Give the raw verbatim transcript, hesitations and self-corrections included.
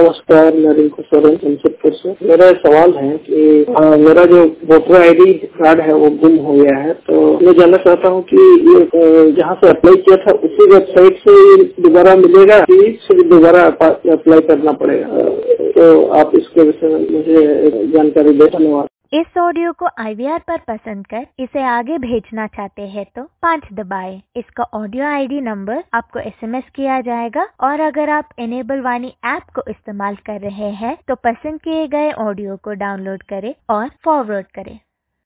नमस्कार, मैं रिंकू सोरेन जमशेदपुर से। मेरा सवाल है कि आ, मेरा जो वोटर आईडी कार्ड है वो गुम हो गया है, तो मैं जानना चाहता हूँ कि ये जहाँ से अप्लाई किया था उसी वेबसाइट से दोबारा मिलेगा कि सिर्फ दोबारा अप्लाई करना पड़ेगा? तो आप इसके विषय में मुझे जानकारी दें। धन्यवाद। इस ऑडियो को आई वी आर पर पसंद कर इसे आगे भेजना चाहते हैं तो पाँच दबाएं। इसका ऑडियो आईडी नंबर आपको एसएमएस किया जाएगा और अगर आप इनेबल वाणी ऐप को इस्तेमाल कर रहे हैं तो पसंद किए गए ऑडियो को डाउनलोड करें और फॉरवर्ड करें।